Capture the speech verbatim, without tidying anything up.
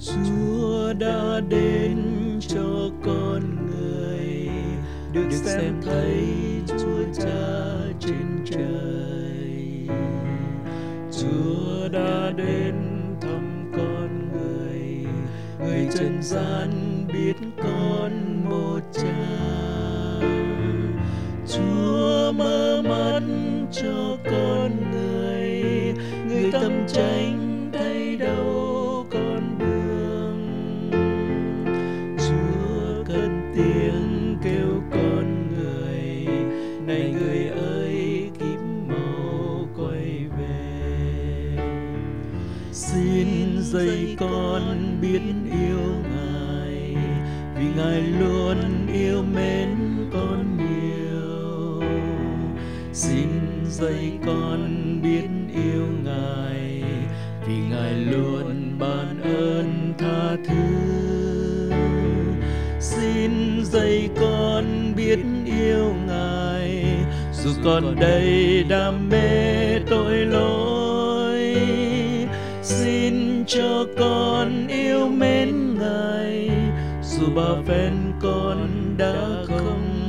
Chúa đã đến cho con người được xem thấy Chúa Cha trên trời. Chúa đã đến thăm con người, người trần gian biết con một Cha. Chúa mở mắt cho con người, người tâm chánh thấy đâu con đường. Chúa cất tiếng kêu con người, này người ơi kính mau quay về. Xin dạy con biết yêu Ngài, vì Ngài luôn yêu mến con nhiều. Xin dạy con biết yêu Ngài, vì Ngài luôn ban ơn tha thứ. Xin dạy con biết yêu Ngài, dù con đầy đam mê tội lỗi. Xin cho con yêu mến Ngài, dù bao phen con đã không